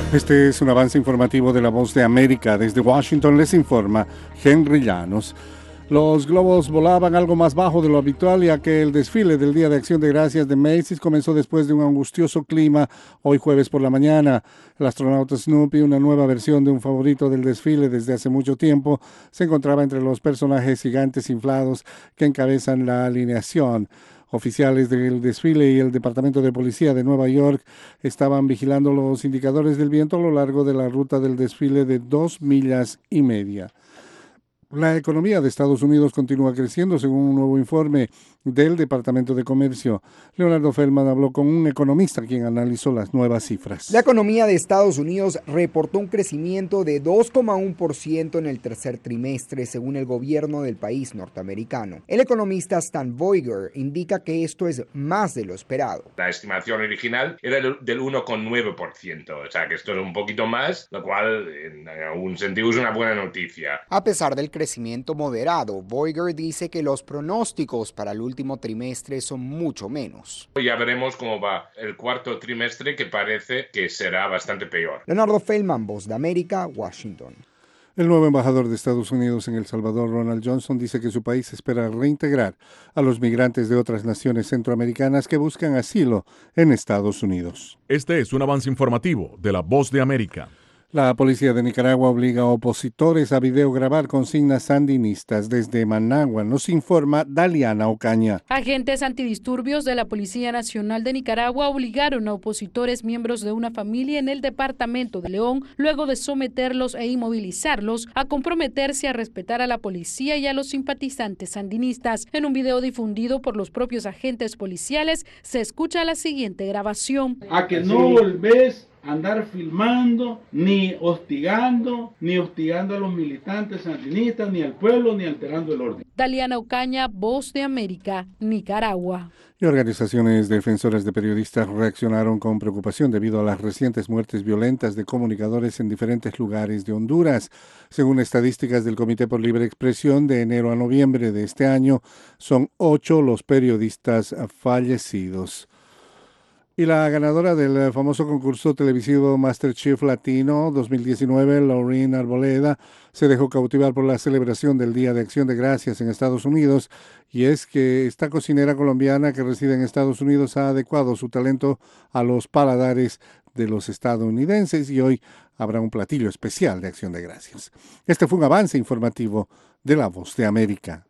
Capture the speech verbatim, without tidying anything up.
Este es un avance informativo de La Voz de América. Desde Washington les informa Henry Llanos. Los globos volaban algo más bajo de lo habitual, ya que el desfile del Día de Acción de Gracias de Macy's comenzó después de un angustioso clima hoy jueves por la mañana. El astronauta Snoopy, una nueva versión de un favorito del desfile desde hace mucho tiempo, se encontraba entre los personajes gigantes inflados que encabezan la alineación. Oficiales del desfile y el Departamento de Policía de Nueva York estaban vigilando los indicadores del viento a lo largo de la ruta del desfile de dos millas y media. La economía de Estados Unidos continúa creciendo según un nuevo informe del Departamento de Comercio. Leonardo Feldman habló con un economista quien analizó las nuevas cifras. La economía de Estados Unidos reportó un crecimiento de dos coma uno por ciento en el tercer trimestre según el gobierno del país norteamericano. El economista Stan Boiger indica que esto es más de lo esperado. La estimación original era del uno coma nueve por ciento, o sea que esto es un poquito más, lo cual en algún sentido es una buena noticia. A pesar del crecimiento moderado, Boiger dice que los pronósticos para el último trimestre son mucho menos. Ya veremos cómo va el cuarto trimestre, que parece que será bastante peor. Leonardo Feldman, Voz de América, Washington. El nuevo embajador de Estados Unidos en El Salvador, Ronald Johnson, dice que su país espera reintegrar a los migrantes de otras naciones centroamericanas que buscan asilo en Estados Unidos. Este es un avance informativo de La Voz de América. La policía de Nicaragua obliga a opositores a videograbar consignas sandinistas desde Managua. Nos informa Daliana Ocaña. Agentes antidisturbios de la Policía Nacional de Nicaragua obligaron a opositores miembros de una familia en el departamento de León, luego de someterlos e inmovilizarlos, a comprometerse a respetar a la policía y a los simpatizantes sandinistas. En un video difundido por los propios agentes policiales se escucha la siguiente grabación. A que no volvés andar filmando, ni hostigando, ni hostigando a los militantes sandinistas, ni al pueblo, ni alterando el orden. Daliana Ocaña, Voz de América, Nicaragua. Y organizaciones defensoras de periodistas reaccionaron con preocupación debido a las recientes muertes violentas de comunicadores en diferentes lugares de Honduras. Según estadísticas del Comité por Libre Expresión, de enero a noviembre de este año, son ocho los periodistas fallecidos. Y la ganadora del famoso concurso televisivo MasterChef Latino dos mil diecinueve, Laureen Arboleda, se dejó cautivar por la celebración del Día de Acción de Gracias en Estados Unidos. Y es que esta cocinera colombiana que reside en Estados Unidos ha adecuado su talento a los paladares de los estadounidenses y hoy habrá un platillo especial de Acción de Gracias. Este fue un avance informativo de La Voz de América.